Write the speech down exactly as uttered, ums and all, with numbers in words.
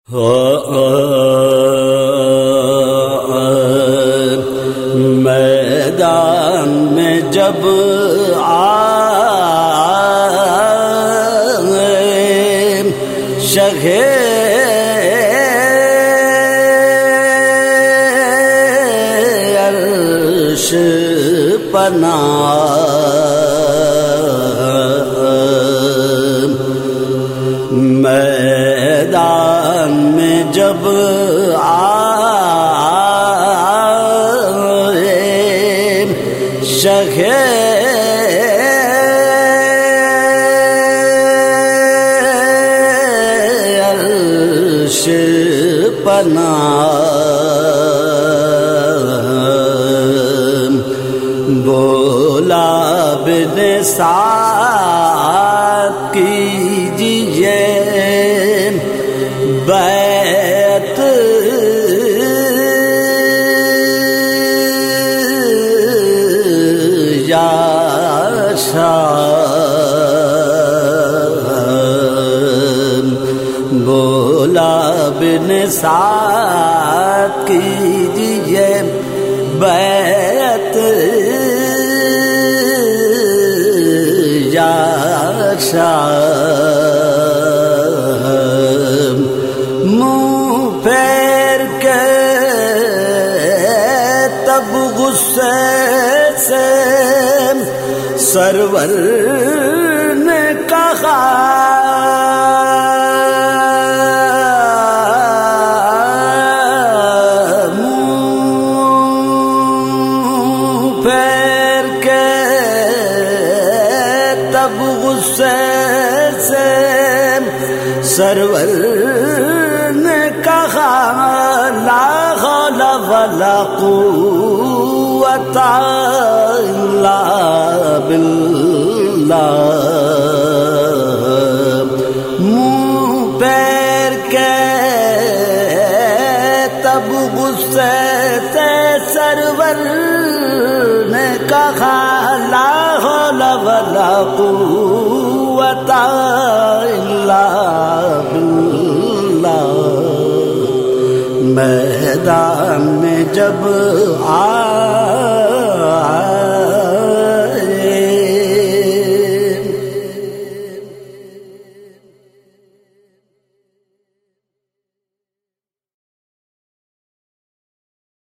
میدان میں جب آئے شہ عرش پناہ میدان میں جب آئے شہ عرش پناہ بولا بن سعد کیجیے بیعت یا شاہ بولا بن سعد کیجیے بیعت یا شاہ منہ پھیر کے تب غصے سے سرور نے کہا منہ پھیر کے تب غصے سے سرور نے کہا لا حول ولا قوت الا باللہ منہ پیر کے تب غصے سے سرور نے کہا لا حول ولا قوت الا باللہ میدان میں جب آ